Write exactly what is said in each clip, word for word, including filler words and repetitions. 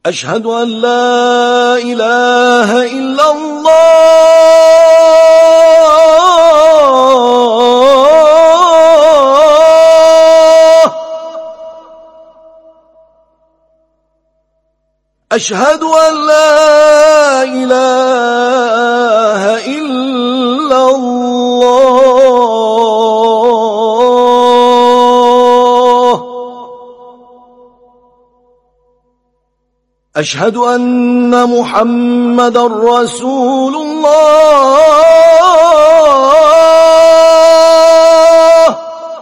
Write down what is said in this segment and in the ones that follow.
أشهد أن لا إله إلا الله أشهد أن لا إله إلا الله أشهد أن محمدًا رسول الله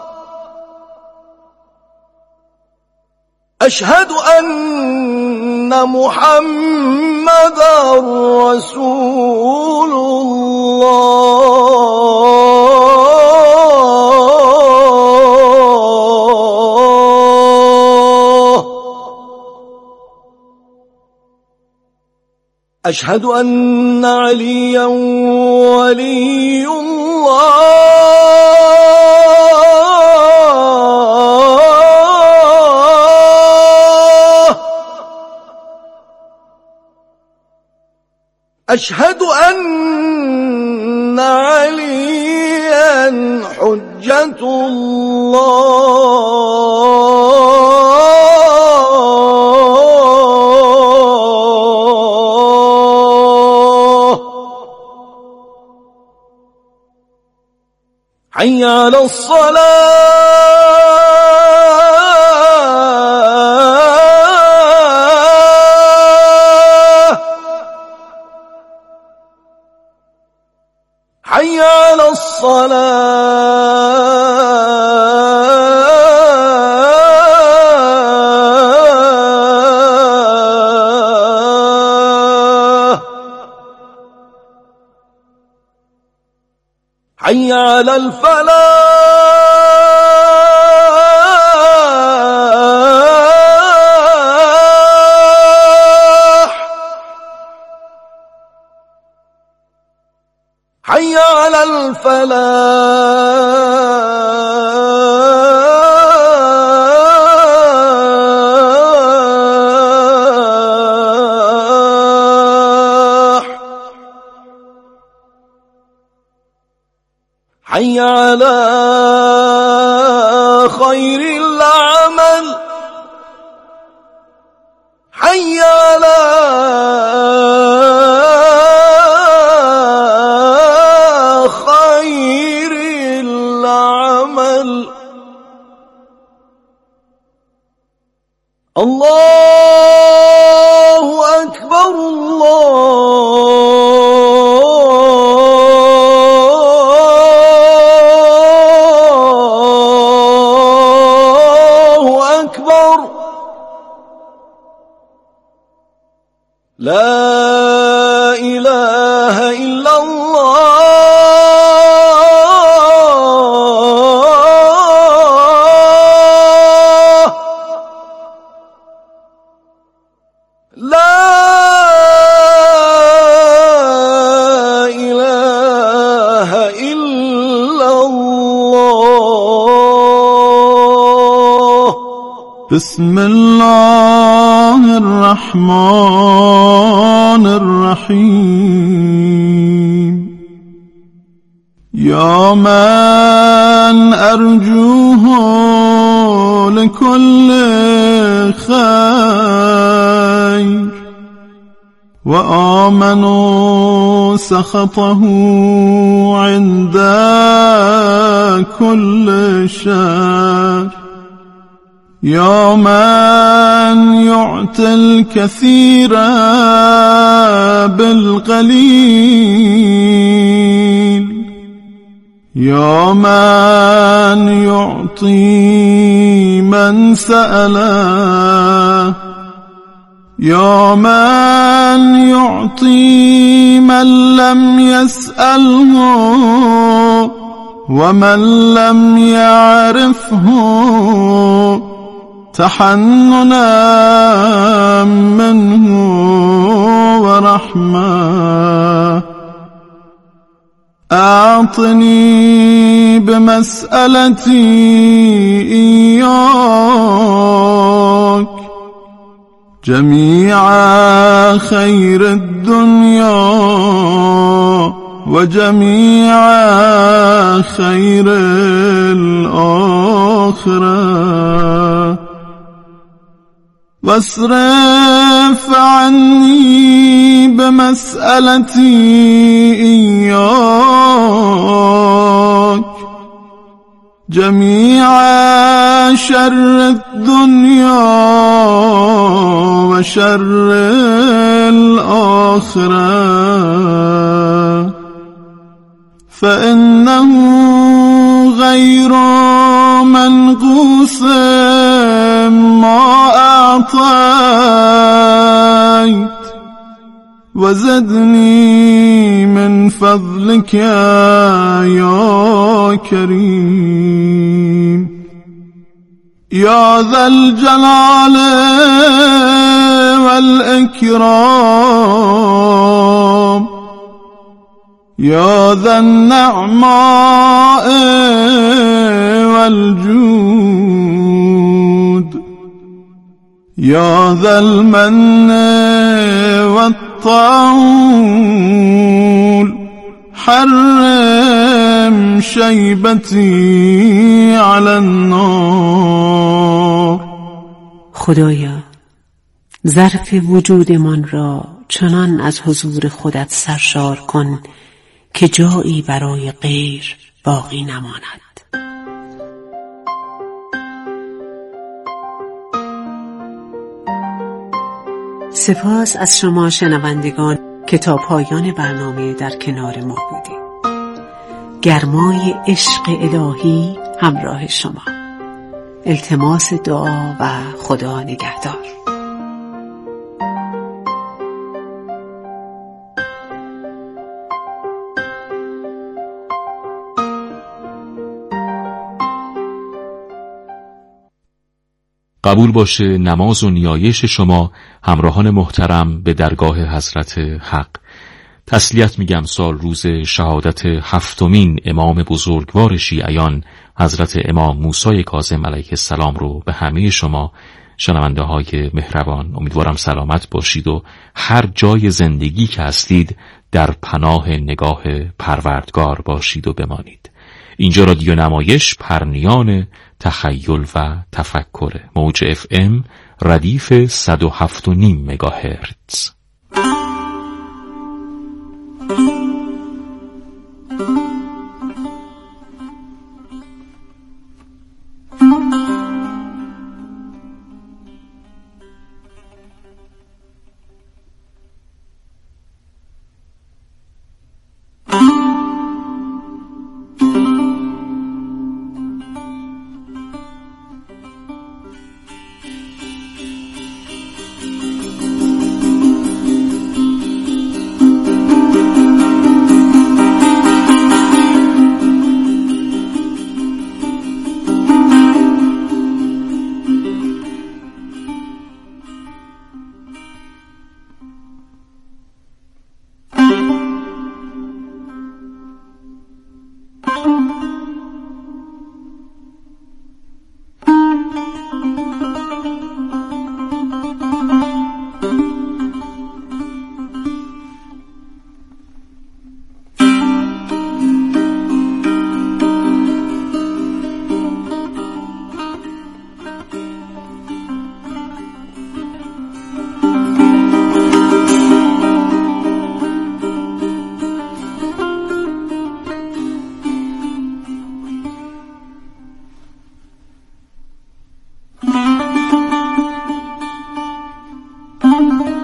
أشهد أن محمدًا رسول الله أشهد أن عليًا ولي الله أشهد أن عليًا حجة الله حي على الصلاة حي على الصلاة حي على الفلاح حي على الفلاح حي على خير العمل حي على خير العمل الله أكبر الله أكبر لا إله إلا الله لا إله إلا الله بسم الله الرحمن الرحيم يا من أرجوه لكل خير وآمنوا سخطه عند كل شر يا من يعطي الكثير بالقليل يا من يعطي من سأله يا من يعطي من لم يسأله ومن لم يعرفه تحننا منه ورحمة أعطني بمسألتي إياك جميع خير الدنيا وجميع خير الآخرة واصرف عني بمسألتي إياك جميع شر الدنيا وشر الآخرة فإنه غير منقوص ما أعطيت وزدني من فضلك يا كريم يا ذا الجلال والإكرام يا ذا النعماء والجود يا ذا المن والطول حرم شيبتي على النار. خدایا ظرف وجودمان را چنان از حضور خودت سرشار کن که جایی برای غیر باقی نماند. سپاس از شما شنوندگان که تا پایان برنامه در کنار ما بودید. گرمای عشق الهی همراه شما. التماس دعا و خدا نگهدار. قبول باشه نماز و نیایش شما همراهان محترم به درگاه حضرت حق. تسلیت میگم سال روز شهادت هفتمین امام بزرگوار شیعیان حضرت امام موسی کاظم علیه السلام رو به همه شما شنونده های مهربان. امیدوارم سلامت باشید و هر جای زندگی که هستید در پناه نگاه پروردگار باشید و بمانید. اینجا رادیو نمایش پرنیان تخیل و تفکر، موج اف ام ردیف صد و هفت و نیم مگاهرتز. Thank you.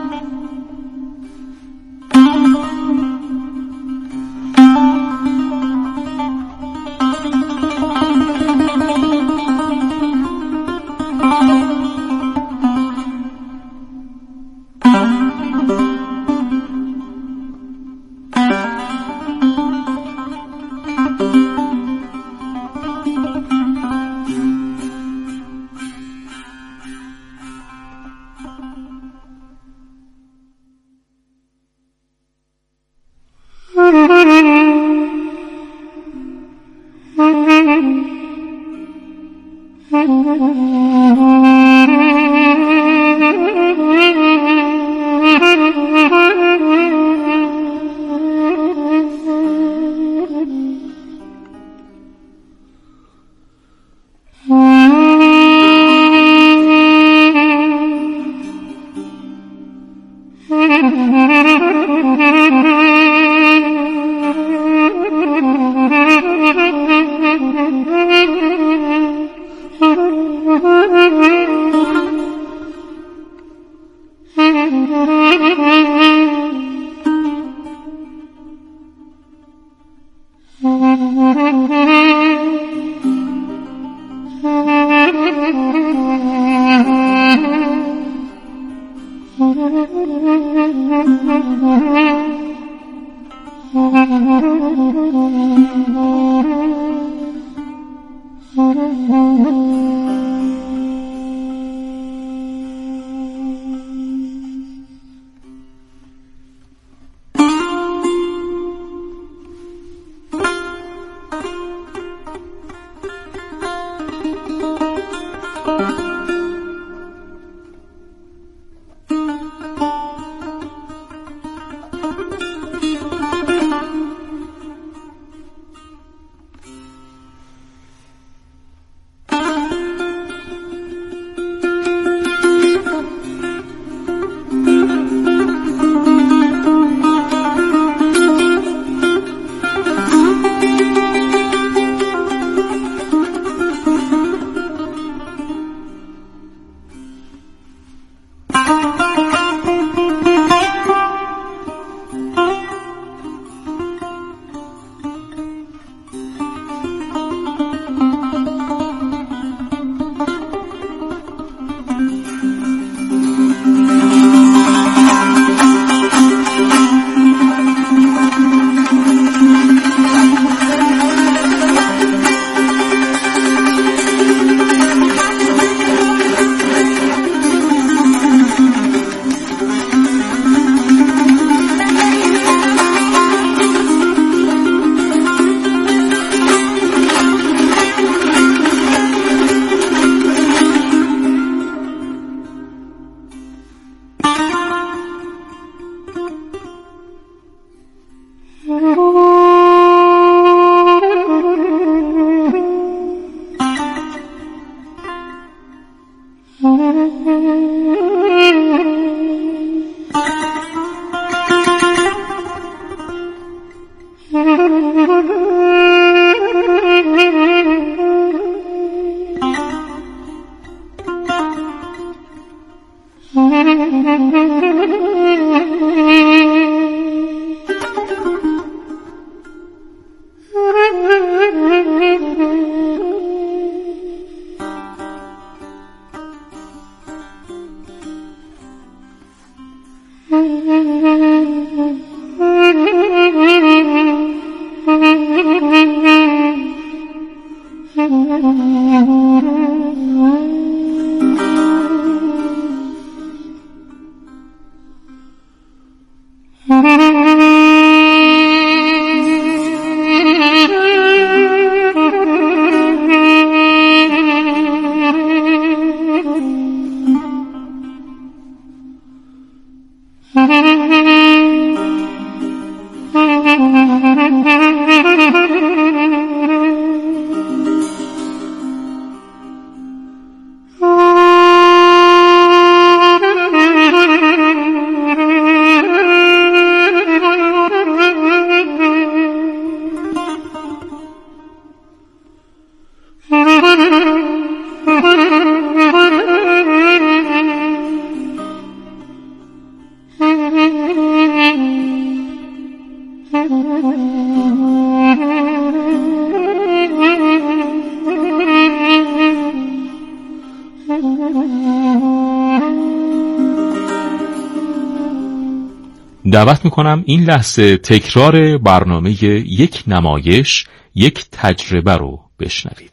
دعوت میکنم این لحظه تکرار برنامه یک نمایش یک تجربه رو بشنوید.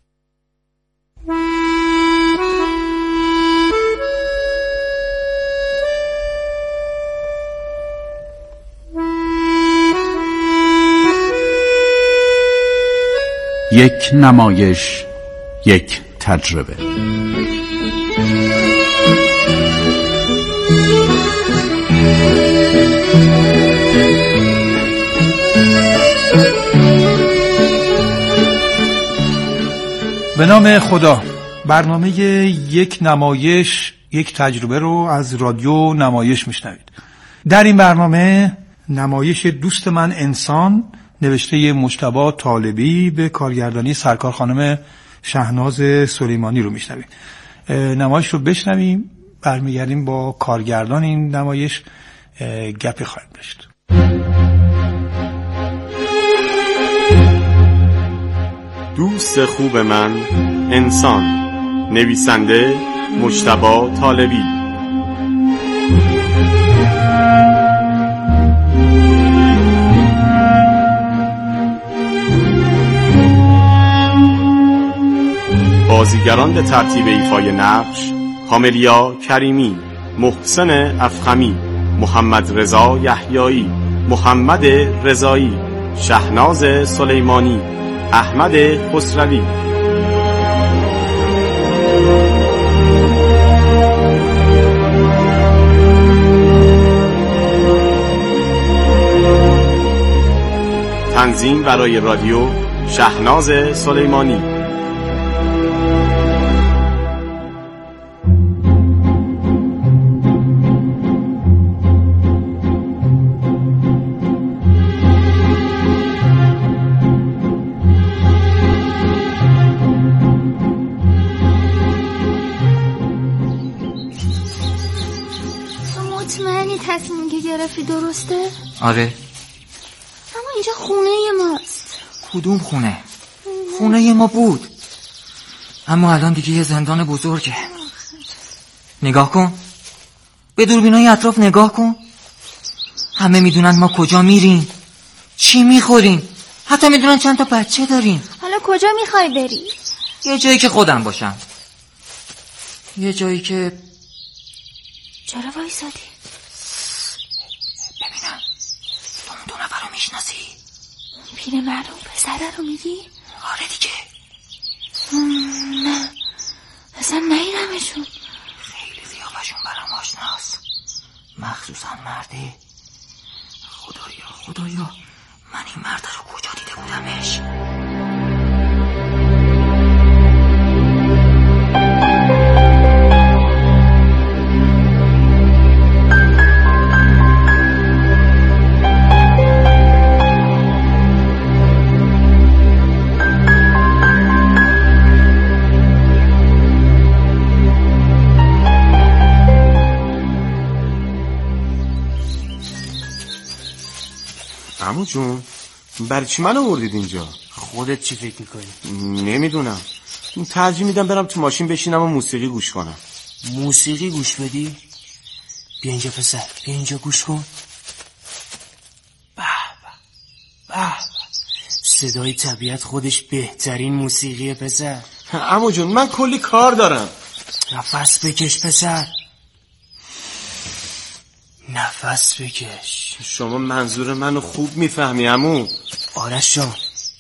یک نمایش یک تجربه. به نام خدا. برنامه یک نمایش یک تجربه رو از رادیو نمایش میشنوید. در این برنامه نمایش دوست من انسان نوشته مجتبی طالبی به کارگردانی سرکار خانم شهناز سلیمانی رو میشنوید. نمایش رو بشنویم برمیگردیم با کارگردان این نمایش گپی خواهیم داشت. دوست خوب من انسان، نویسنده مجتبی طالبی. بازیگران به ترتیب ایفای نقش: کاملیا کریمی، محسن افخمی، محمد رضا یحیایی، محمد رضایی، شهناز سلیمانی، احمد خسروی. تنظیم برای رادیو شهناز سلیمانی. درسته؟ آره. اما اینجا خونه ماست. کدوم خونه؟ خونه ما بود، اما الان دیگه یه زندان بزرگه. نگاه کن، به دوربینای اطراف نگاه کن. همه میدونن ما کجا میریم، چی میخوریم، حتی میدونن چند تا بچه داریم. حالا کجا میخوای بری؟ یه جایی که خودم باشم، یه جایی که... چرا وایسادی؟ ببینم تو اون دو نفر رو میشناسی؟ پیرمرد و پسره رو میگی؟ آره دیگه. نه اصلا ندیدمشون. خیلی قیافشون برام آشناست، مخصوصا مرده. خدایا خدایا من این مرد رو کجا دیده بودمش؟ عمو جون برای چی منو آوردید اینجا؟ خودت چی فکر میکنی؟ نمیدونم، ترجیح میدم برم تو ماشین بشینم و موسیقی گوش کنم. موسیقی گوش بدی؟ بیا اینجا پسر، بیا اینجا گوش کن. به به به، صدای طبیعت خودش بهترین موسیقیه پسر. عمو جون من کلی کار دارم. نفس بکش پسر، نفس بکش. شما منظور منو خوب میفهمی عمو. آرش جان،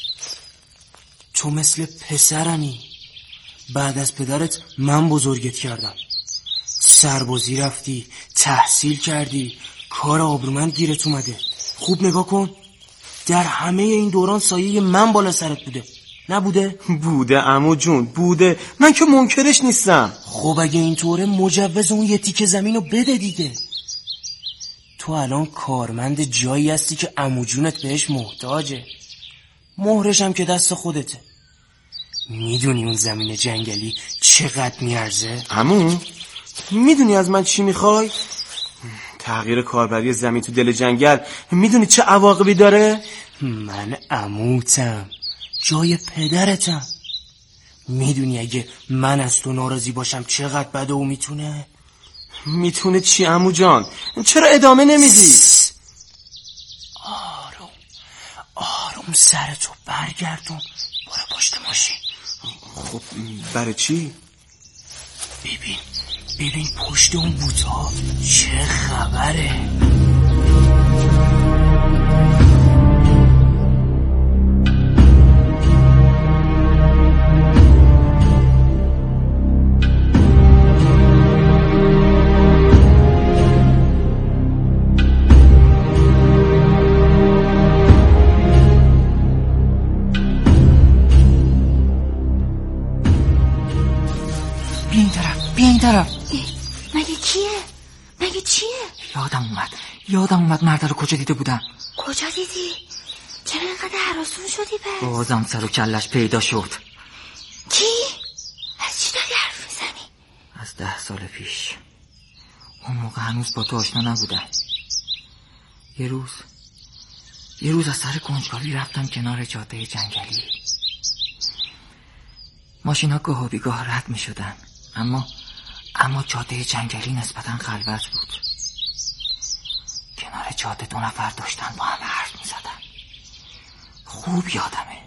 تو مثل پسرمی. بعد از پدرت من بزرگت کردم، سربازی رفتی، تحصیل کردی، کار آبرومند گیرت اومده. خوب نگاه کن، در همه این دوران سایه من بالا سرت بوده، نبوده؟ بوده عمو جون، بوده، من که منکرش نیستم. خب اگه اینطوره مجوز اون یه تیکه زمینو بده دیگه. تو الان کارمند جایی هستی که عمو جونت بهش محتاجه، مهرش هم که دست خودته. میدونی اون زمین جنگلی چقدر میارزه؟ عمو میدونی از من چی میخوای؟ تغییر کاربری زمین تو دل جنگل میدونی چه عواقبی داره؟ من عموتم، جای پدرتم. میدونی اگه من از تو ناراضی باشم چقدر بده و میتونه؟ میتونه چی عمو جان؟ چرا ادامه نمیدی؟ آروم آروم سرتو برگردون، برو پشت ماشین. خب برای چی؟ ببین ببین پشت اون بوتا چه خبره. طرف. مگه کیه؟ مگه چیه؟ یادم اومد یادم اومد مرد رو کجا دیده بودم. کجا دیدی؟ چرا اینقدر هراسون شدی پس؟ بازم سر و کلش پیدا شد. کی؟ از چی داری حرف میزنی؟ از ده سال پیش. اون موقع هنوز با تو آشنا نبودم. یه روز یه روز از سر کنجکاوی رفتم کنار جاده جنگلی. ماشین ها گاه و بیگاه رد می شدن، اما اما جاده جنگلی نسبتا خلوت بود. کنار جاده دو نفر داشتن با هم حرف می زدن. خوب یادمه.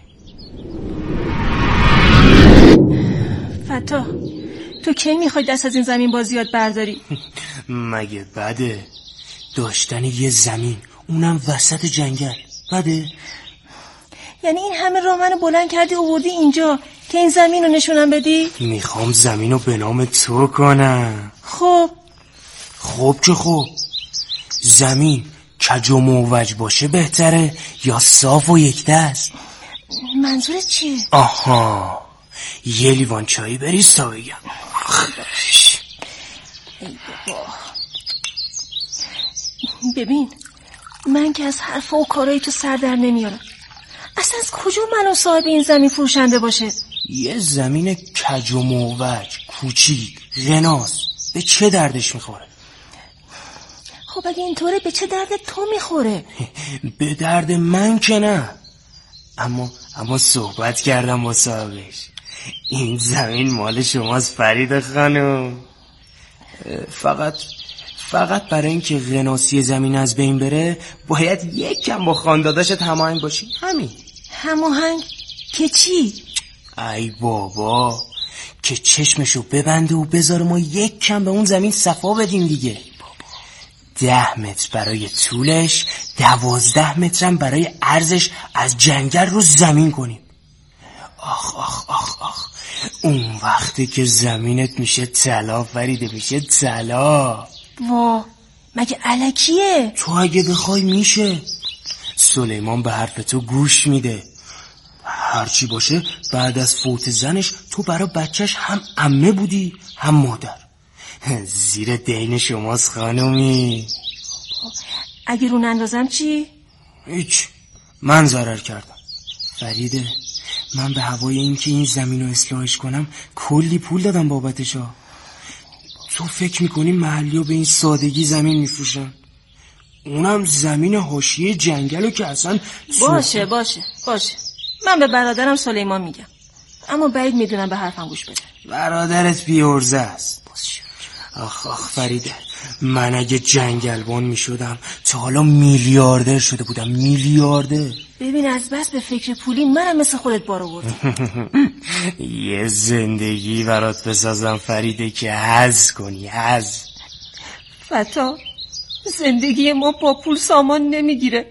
فتا، تو کی میخوای دست از این زمین بازیات برداری؟ مگه بده داشتن یه زمین، اونم وسط جنگل؟ بده؟ یعنی این همه راه منو بلند کردی آوردی اینجا که این زمین رو نشونم بدی؟ میخوام زمین رو به نام تو کنم. خب خب که خب، زمین کج و موج باشه بهتره یا صاف و یک دست؟ منظورت چیه؟ آها، یه لیوان چایی بریز تا بگم. ای بابا، ببین من که از حرف و کارهای تو سر در نمیارم. اصلا از کجا منو صاحب این زمین فروشنده باشه؟ یه زمین کج و موج کوچیک غناست به چه دردش میخوره؟ خب اگه اینطوره به چه درد تو میخوره؟ به درد من که نه، اما اما صحبت کردم با صاحبش. این زمین مال شماست فرید خانم. فقط فقط برای اینکه غناسی زمین از بین بره باید یک کم با خانداداشت هماهنگ باشی. همین. هماهنگ که چی؟ ای بابا، که چشمشو ببنده و بذاره ما یک کم به اون زمین صفا بدیم دیگه. ده متر برای طولش، دوازده مترم برای عرضش از جنگل رو زمین کنیم. آخ آخ آخ آخ، اون وقتی که زمینت میشه طلا فریده، میشه طلا. وا، مگه الکیه؟ تو اگه بخوای میشه. سلیمان به حرف تو گوش میده. هرچی باشه بعد از فوت زنش تو برا بچهش هم عمه بودی هم مادر. زیر دین شماست خانومی. اگه رو نندازم چی؟ هیچ، من ضرر کردم. فریده، من به هوای این که این زمین رو اصلاحش کنم کلی پول دادم بابتشا. تو فکر میکنی محلی رو به این سادگی زمین میفروشن؟ اونم زمین حاشیه جنگلو که اصلا باشه باشه باشه، من به برادرم سلیمان میگم، اما بعید میدونم به حرفم گوش بده. برادرت بیورزه است. آخ آخ فریده، من اگه جنگلبان میشدم تا حالا میلیاردر شده بودم. میلیاردر. ببین از بس به فکر پولی منم مثل خودت بار آوردم. یه زندگی برات بسازم فریده که حظ کنی. حظ. فتا، زندگی ما با پول سامان نمیگیره.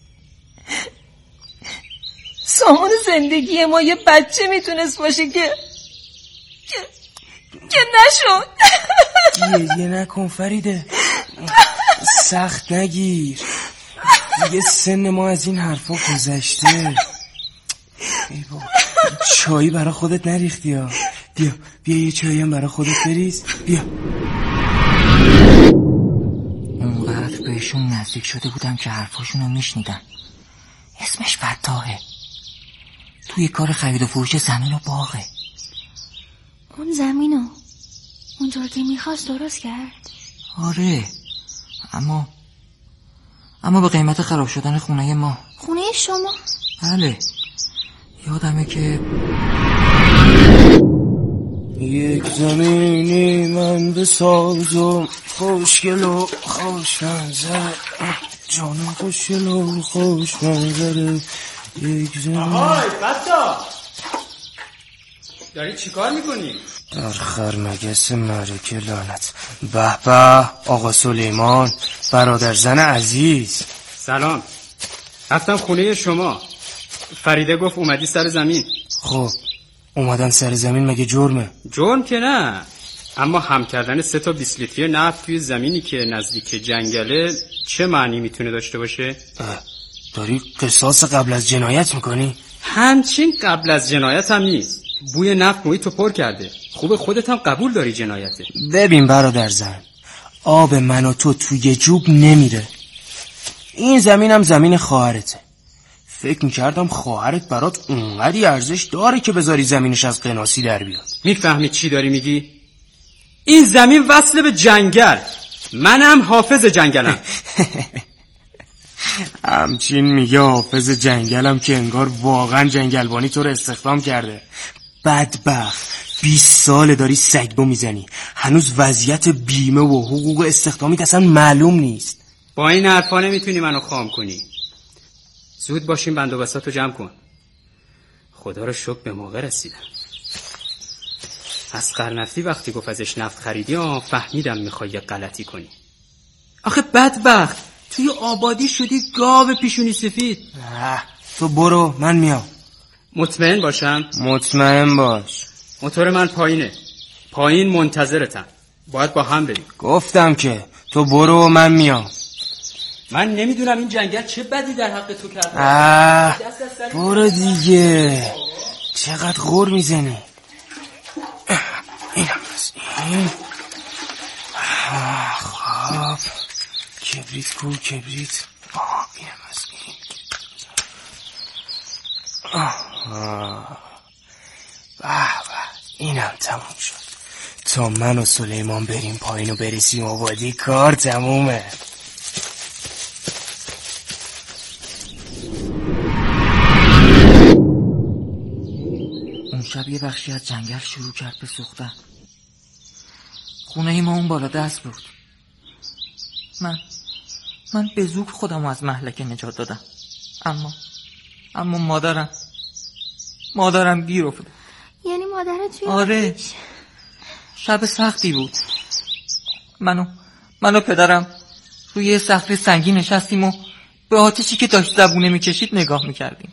سامان زندگی ما یه بچه میتونست باشه که که, که نشد. گریه نکن فریده، سخت نگیر دیگه، سن ما از این حرفا گذشته. ای بابا، چایی برای خودت نریختی ها؟ بیا بیا یه چایی هم برای خودت بریز. بیا. اونقدر بهشون نزدیک شده بودم که حرفاشونو میشنیدم. اسمش فتاحه، توی کار خرید و فروش زمین و باغه. اون زمینو اونطور که میخواست درست کرد؟ آره، اما اما به قیمت خراب شدن خونه ما. خونه شما؟ بله، یادمه که یک زمینی من بسازم خوشگل و خوش منظره، جانم خوشگل و خوش منظره. یک زمین. آهای بچه داری چیکار میکنی؟ در خرمگس مرکه لعنت. به به آقا سلیمان، برادر زن عزیز. سلام، رفتم خونه شما. فریده گفت اومدی سر زمین. خب اومدن سر زمین مگه جرمه؟ جرم که نه، اما هم کردن سه تا بیست لیتری نفت توی زمینی که نزدیک جنگله چه معنی میتونه داشته باشه؟ داری قصاص قبل از جنایت میکنی؟ همچین قبل از جنایت هم نیست. بوی نفت محیطو پر کرده. خوب خودت هم قبول داری جنایته. ببین برادر زن، آب من و تو توی جوب نمیره. این زمینم زمین خواهرته. فکر میکردم خواهرت برات اونقدی ارزش داره که بذاری زمینش از قناسی در بیاد. میفهمی چی داری میگی؟ این زمین وصله به جنگل. منم حافظ جنگلم. همچین میگه حافظ جنگلم که انگار واقعا جنگلبانی تو رو استخدام کرده. بدبخت، بیست ساله داری سگبو میزنی، هنوز وضعیت بیمه و حقوق استخدامیت اصلا معلوم نیست. با این حرفا نمیتونی منو خام کنی. زود باشیم بندوبستاتو جمع کن. خدا رو شکر به موقع رسیدم. اصغر نفتی وقتی گفت ازش نفت خریدی آه فهمیدم میخوای یه غلطی کنی. آخه بدبخت توی آبادی شدی گاو پیشونی سفید. تو برو من میام. مطمئن باشم؟ مطمئن باش. موتور من پایینه، پایین منتظرتم، باید با هم بریم. گفتم که تو برو من میام. من نمیدونم این جنگل چه بدی در حق تو کرده. آه برو دیگه، چقدر غر میزنی. اینم بس این. خب کبریت کو کبریت. آه اینم بس این. آه به به اینم تموم شد. تا من و سلیمان بریم پایین و برسیم آبادی کار تمومه. اون شب یه بخشی از جنگل شروع کرد به سوختن. خونه ما اون بالا دست بود. من من به زور خودم از مهلکه نجات دادم. اما اما مادرم مادرم گیر افتاد. یعنی مادرت توی آره آتیش؟ شب سختی بود. منو منو پدرم روی یه صخره سنگی نشستیم و به آتشی که داشت زبونه میکشید نگاه میکردیم.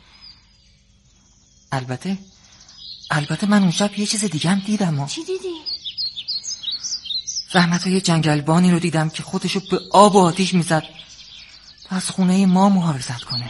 البته البته من اون شب یه چیز دیگه هم دیدم. چی دیدی؟ رحمتای جنگلبانی رو دیدم که خودشو به آب و آتیش میزد تا از خونه ما محافظت کنه.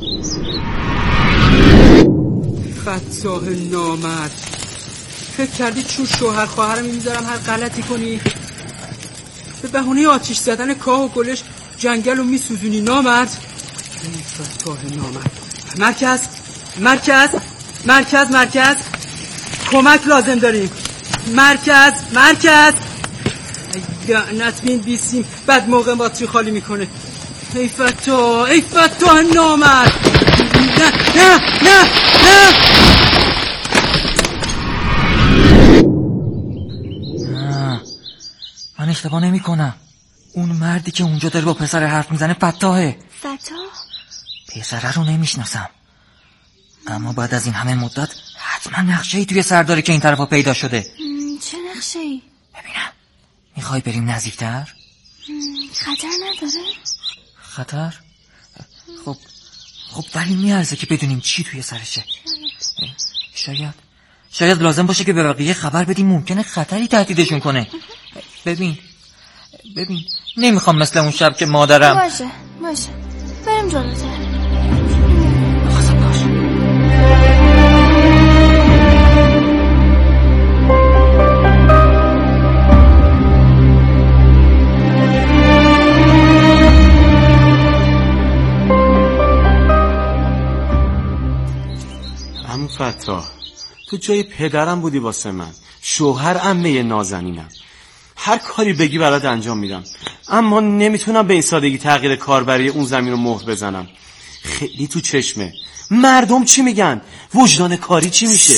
فتاح نامرد، فکر کردی چون شوهر خواهرم میذارم هر غلطی کنی؟ به بهونه آتیش زدن کاه و گلش جنگل رو میسوزونی نامرد. فتاح نامرد. مرکز مرکز مرکز مرکز کمک لازم داریم. مرکز مرکز لعنت بین بیسیم بعد موقع باتری خالی میکنه. ای فتاح ای فتاح نامرد. نه نه نه نه من اشتباه نمی کنم. اون مردی که اونجا داره با پسر حرف میزنه فتاحه. فتاح؟ پسره رو نمیشناسم، اما بعد از این همه مدت حتما نقشه‌ای توی سر داره که این طرفا پیدا شده. چه نقشه‌ای؟ ببینم میخوای بریم نزدیکتر؟ خطر نداره؟ خطر؟ خب خب ولی میارزه که بدونیم چی توی سرشه. شاید شاید لازم باشه که به بقیه خبر بدیم، ممکنه خطری تهدیدشون کنه. ببین ببین نمیخوام مثل اون شب که مادرم. باشه باشه بریم جلوتر. عمو فتاح تو جای پدرم بودی واسه من، شوهر عمه نازنینم. هر کاری بگی برات انجام میدم، اما نمیتونم به این سادگی تغییر کاربری اون زمین رو مهر بزنم. خیلی تو چشمه. مردم چی میگن؟ وجدان کاری چی میشه؟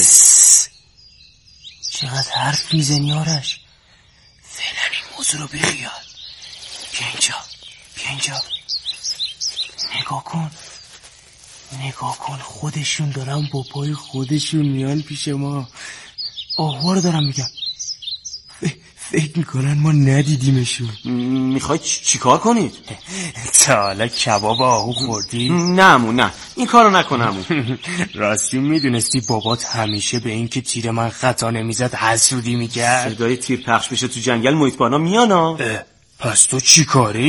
چقدر حرف میزنی آرش؟ فعلا این موضوع رو بخیال. بیا اینجا بیا اینجا نگاه کن نگاه کن خودشون دارن با پای خودشون میان پیش ما. آهوار دارم میگم. فکر میکنن ما ندیدیمشون. میخوای چی کار کنید؟ تا حالا کباب آهو خوردی؟ نه عمو نه این کارو نکن عمو. راستی میدونستی بابات همیشه به این که تیر من خطا نمیزد حسودی میکرد؟ صدای تیر پخش بشه تو جنگل محیط بانا میانا. پس تو چی کاری؟